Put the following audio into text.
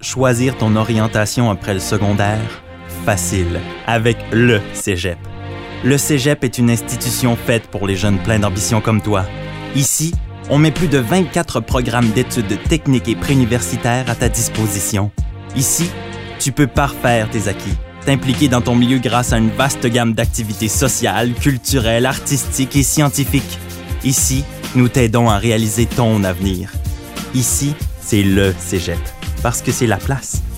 choisir ton orientation après le secondaire? Facile, avec le Cégep. Le Cégep est une institution faite pour les jeunes pleins d'ambition comme toi. Ici, on met plus de 24 programmes d'études techniques et préuniversitaires à ta disposition. Ici, tu peux parfaire tes acquis, t'impliquer dans ton milieu grâce à une vaste gamme d'activités sociales, culturelles, artistiques et scientifiques. Ici, nous t'aidons à réaliser ton avenir. Ici, c'est le Cégep, parce que c'est la place.